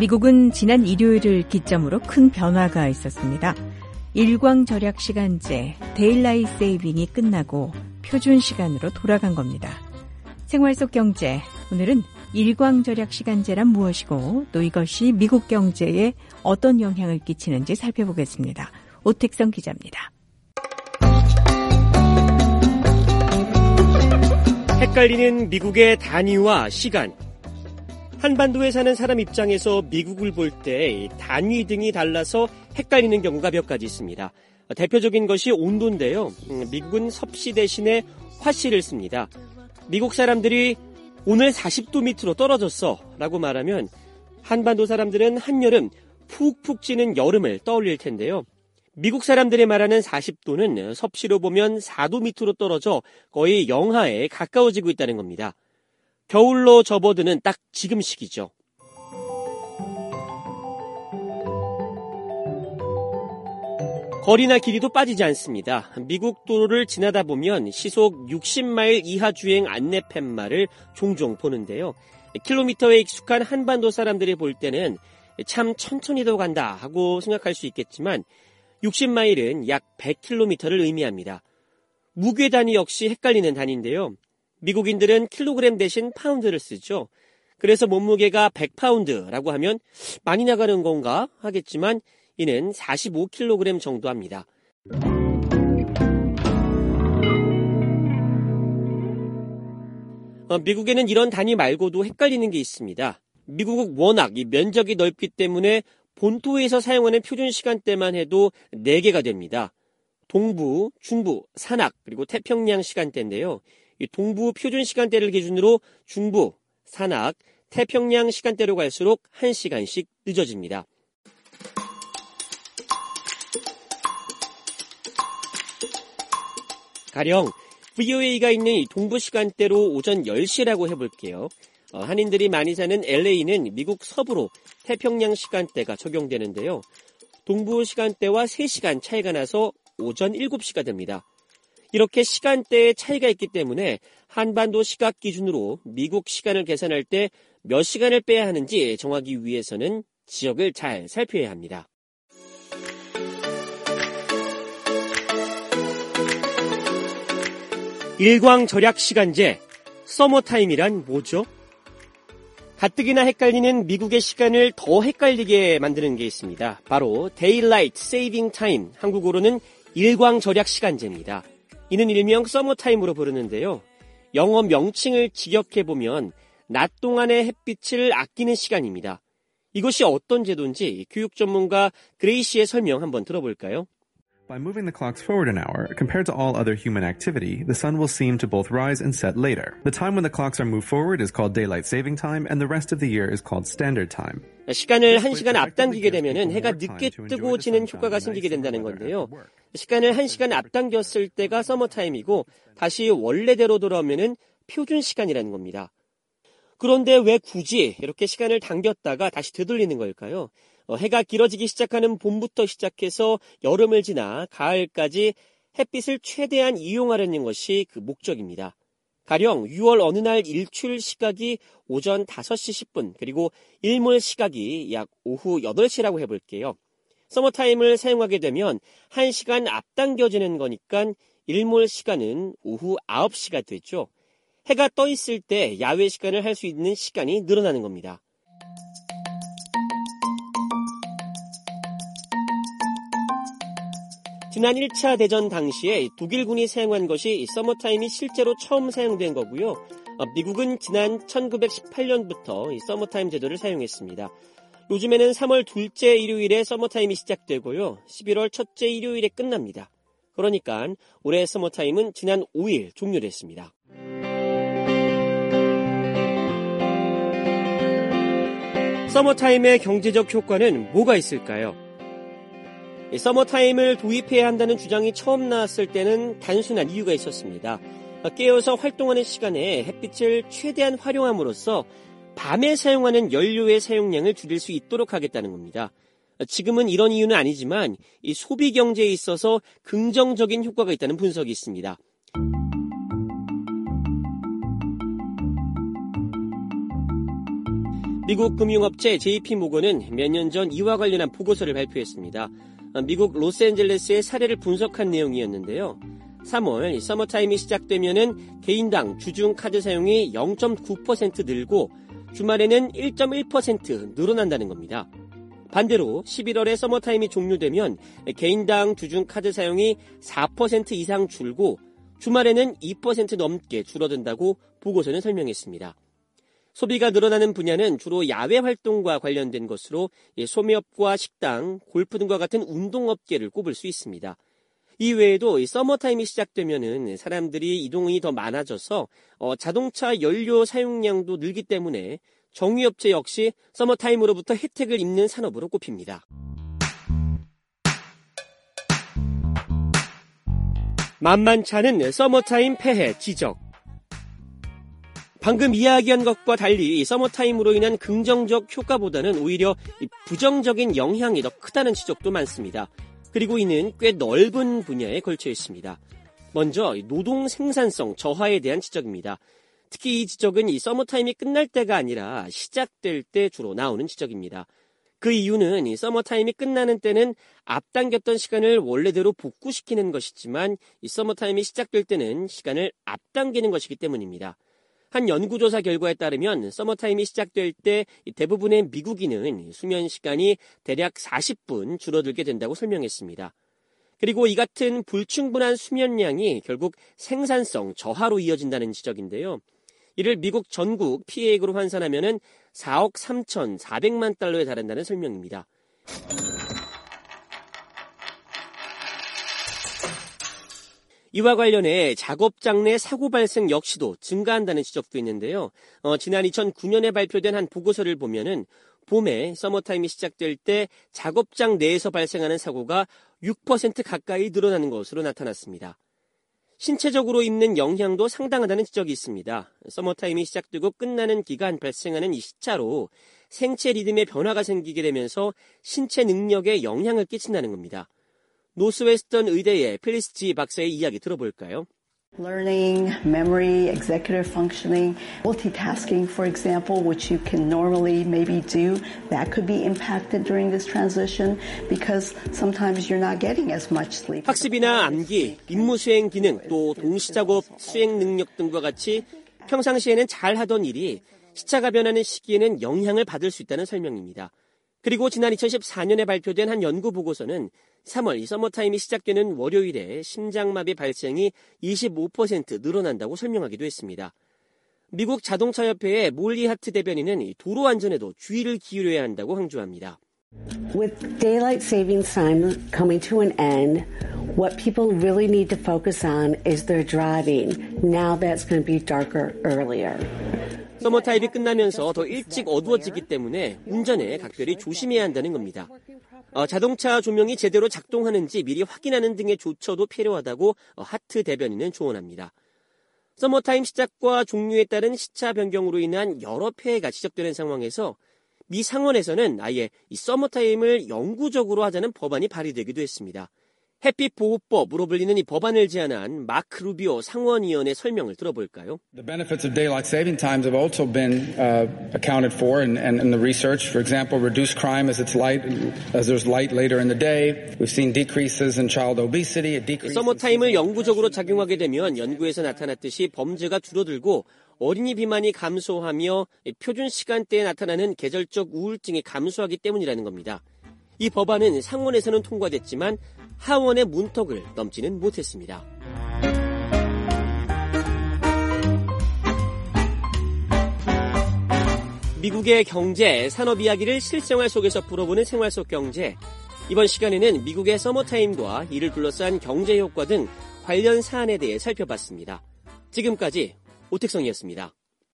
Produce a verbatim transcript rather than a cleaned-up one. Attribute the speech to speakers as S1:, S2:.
S1: 미국은 지난 일요일을 기점으로 큰 변화가 있었습니다. 일광 절약 시간제, 데일라이트 세이빙이 끝나고 표준 시간으로 돌아간 겁니다. 생활 속 경제, 오늘은 일광 절약 시간제란 무엇이고 또 이것이 미국 경제에 어떤 영향을 끼치는지 살펴보겠습니다. 오택성 기자입니다.
S2: 헷갈리는 미국의 단위와 시간. 한반도에 사는 사람 입장에서 미국을 볼 때 단위 등이 달라서 헷갈리는 경우가 몇 가지 있습니다. 대표적인 것이 온도인데요. 미국은 섭씨 대신에 화씨를 씁니다. 미국 사람들이 오늘 사십 도 밑으로 떨어졌어 라고 말하면 한반도 사람들은 한여름 푹푹 찌는 여름을 떠올릴 텐데요. 미국 사람들이 말하는 사십 도는 섭씨로 보면 사 도 밑으로 떨어져 거의 영하에 가까워지고 있다는 겁니다. 겨울로 접어드는 딱 지금 시기죠. 거리나 길이도 빠지지 않습니다. 미국 도로를 지나다 보면 시속 육십 마일 이하 주행 안내 팻말을 종종 보는데요. 킬로미터에 익숙한 한반도 사람들이 볼 때는 참 천천히도 간다 하고 생각할 수 있겠지만 육십 마일은 약 백 킬로미터를 의미합니다. 무게 단위 역시 헷갈리는 단위인데요. 미국인들은 킬로그램 대신 파운드를 쓰죠. 그래서 몸무게가 백 파운드라고 하면 많이 나가는 건가 하겠지만 이는 사십오 킬로그램 정도 합니다. 어, 미국에는 이런 단위 말고도 헷갈리는 게 있습니다. 미국은 워낙 이 면적이 넓기 때문에 본토에서 사용하는 표준 시간대만 해도 네 개가 됩니다. 동부, 중부, 산악, 그리고 태평양 시간대인데요. 이 동부 표준 시간대를 기준으로 중부, 산악, 태평양 시간대로 갈수록 한 시간씩 늦어집니다. 가령 브이오에이가 있는 이 동부 시간대로 오전 열 시라고 해볼게요. 어, 한인들이 많이 사는 엘에이는 미국 서부로 태평양 시간대가 적용되는데요. 동부 시간대와 세 시간 차이가 나서 오전 일곱 시가 됩니다. 이렇게 시간대에 차이가 있기 때문에 한반도 시각 기준으로 미국 시간을 계산할 때 몇 시간을 빼야 하는지 정하기 위해서는 지역을 잘 살펴야 합니다. 일광 절약 시간제, 서머타임이란 뭐죠? 가뜩이나 헷갈리는 미국의 시간을 더 헷갈리게 만드는 게 있습니다. 바로 Daylight Saving Time, 한국어로는 일광 절약 시간제입니다. 이는 일명 서머타임으로 부르는데요. 영어 명칭을 직역해보면 낮 동안의 햇빛을 아끼는 시간입니다. 이것이 어떤 제도인지 교육 전문가 그레이시의 설명 한번 들어볼까요?
S3: By moving the clocks forward an hour, compared to all other human activity, the sun will seem to both rise and set later. The time when the clocks are moved forward is called daylight saving time, and the rest of the year is called standard time.
S2: 시간을 한 시간 앞당기게 되면 해가 늦게 뜨고 지는 효과가 생기게 된다는 건데요. 시간을 한 시간 앞당겼을 때가 서머타임이고 다시 원래대로 돌아오면 표준 시간이라는 겁니다. 그런데 왜 굳이 이렇게 시간을 당겼다가 다시 되돌리는 걸까요? 어, 해가 길어지기 시작하는 봄부터 시작해서 여름을 지나 가을까지 햇빛을 최대한 이용하려는 것이 그 목적입니다. 가령 유월 어느 날 일출 시각이 오전 다섯 시 십 분 그리고 일몰 시각이 약 오후 여덟 시라고 해볼게요. 서머타임을 사용하게 되면 한 시간 앞당겨지는 거니까 일몰 시간은 오후 아홉 시가 되죠. 해가 떠 있을 때 야외 시간을 할 수 있는 시간이 늘어나는 겁니다. 지난 일 차 대전 당시에 독일군이 사용한 것이 서머타임이 실제로 처음 사용된 거고요. 미국은 지난 천구백십팔 년부터 이 서머타임 제도를 사용했습니다. 요즘에는 삼월 둘째 일요일에 서머타임이 시작되고요. 십일월 첫째 일요일에 끝납니다. 그러니까 올해 서머타임은 지난 오 일 종료됐습니다. 서머타임의 경제적 효과는 뭐가 있을까요? 서머타임을 도입해야 한다는 주장이 처음 나왔을 때는 단순한 이유가 있었습니다. 깨어서 활동하는 시간에 햇빛을 최대한 활용함으로써 밤에 사용하는 연료의 사용량을 줄일 수 있도록 하겠다는 겁니다. 지금은 이런 이유는 아니지만 이 소비 경제에 있어서 긍정적인 효과가 있다는 분석이 있습니다. 미국 금융업체 제이피모건은 몇 년 전 이와 관련한 보고서를 발표했습니다. 미국 로스앤젤레스의 사례를 분석한 내용이었는데요. 삼월 서머타임이 시작되면은 개인당 주중 카드 사용이 영 점 구 퍼센트 늘고 주말에는 일 점 일 퍼센트 늘어난다는 겁니다. 반대로 십일월에 서머타임이 종료되면 개인당 주중 카드 사용이 사 퍼센트 이상 줄고 주말에는 이 퍼센트 넘게 줄어든다고 보고서는 설명했습니다. 소비가 늘어나는 분야는 주로 야외 활동과 관련된 것으로 소매업과 식당, 골프 등과 같은 운동업계를 꼽을 수 있습니다. 이 외에도 서머타임이 시작되면은 사람들이 이동이 더 많아져서 어, 자동차 연료 사용량도 늘기 때문에 정유업체 역시 서머타임으로부터 혜택을 입는 산업으로 꼽힙니다. 만만치 않은 서머타임 폐해 지적. 방금 이야기한 것과 달리 서머타임으로 인한 긍정적 효과보다는 오히려 부정적인 영향이 더 크다는 지적도 많습니다. 그리고 이는 꽤 넓은 분야에 걸쳐 있습니다. 먼저 노동 생산성 저하에 대한 지적입니다. 특히 이 지적은 이 서머타임이 끝날 때가 아니라 시작될 때 주로 나오는 지적입니다. 그 이유는 이 서머타임이 끝나는 때는 앞당겼던 시간을 원래대로 복구시키는 것이지만 이 서머타임이 시작될 때는 시간을 앞당기는 것이기 때문입니다. 한 연구조사 결과에 따르면 서머타임이 시작될 때 대부분의 미국인은 수면 시간이 대략 사십 분 줄어들게 된다고 설명했습니다. 그리고 이 같은 불충분한 수면량이 결국 생산성 저하로 이어진다는 지적인데요. 이를 미국 전국 피해액으로 환산하면 사억 삼천사백만 달러에 달한다는 설명입니다. 이와 관련해 작업장 내 사고 발생 역시도 증가한다는 지적도 있는데요. 어, 지난 이천구 년에 발표된 한 보고서를 보면은 봄에 서머타임이 시작될 때 작업장 내에서 발생하는 사고가 육 퍼센트 가까이 늘어나는 것으로 나타났습니다. 신체적으로 입는 영향도 상당하다는 지적이 있습니다. 서머타임이 시작되고 끝나는 기간 발생하는 이 시차로 생체 리듬의 변화가 생기게 되면서 신체 능력에 영향을 끼친다는 겁니다. 노스웨스턴 의대의 필리스 지 박사의 이야기 들어볼까요?
S4: Learning, memory, executive functioning, multitasking, for example, which you can normally maybe do, that could be impacted during this transition because sometimes you're not getting as much sleep.
S2: 학습이나 암기, 임무 수행 기능, 또 동시작업 수행 능력 등과 같이 평상시에는 잘하던 일이 시차가 변하는 시기에는 영향을 받을 수 있다는 설명입니다. 그리고 지난 이천십사 년에 발표된 한 연구 보고서는 삼월 이 서머타임이 시작되는 월요일에 심장마비 발생이 이십오 퍼센트 늘어난다고 설명하기도 했습니다. 미국 자동차협회의 몰리 하트 대변인은 도로 안전에도 주의를 기울여야 한다고 강조합니다.
S5: With daylight savings time coming to an end, what people really need to focus on is their driving. Now that's going to be darker earlier.
S2: 서머타임이 끝나면서 더 일찍 어두워지기 때문에 운전에 각별히 조심해야 한다는 겁니다. 어, 자동차 조명이 제대로 작동하는지 미리 확인하는 등의 조처도 필요하다고 어, 하트 대변인은 조언합니다. 서머타임 시작과 종료에 따른 시차 변경으로 인한 여러 폐해가 지적되는 상황에서 미 상원에서는 아예 이 서머타임을 영구적으로 하자는 법안이 발의되기도 했습니다. 햇빛 보호법으로 불리는 이 법안을 제안한 마크 루비오 상원의원의 설명을 들어볼까요?
S6: The benefits of daylight saving times have also been uh, accounted for in, in, in the research. For example, reduced crime as it's light, as there's light later in the day. We've seen decreases in child obesity.
S2: 서머타임을 영구적으로 작용하게 되면 연구에서 나타났듯이 범죄가 줄어들고 어린이 비만이 감소하며 표준 시간대에 나타나는 계절적 우울증이 감소하기 때문이라는 겁니다. 이 법안은 상원에서는 통과됐지만 하원의 문턱을 넘지는 못했습니다. 미국의 경제, 산업 이야기를 실생활 속에서 풀어보는 생활 속 경제. 이번 시간에는 미국의 서머타임과 이를 둘러싼 경제 효과 등 관련 사안에 대해 살펴봤습니다. 지금까지 오택성이었습니다.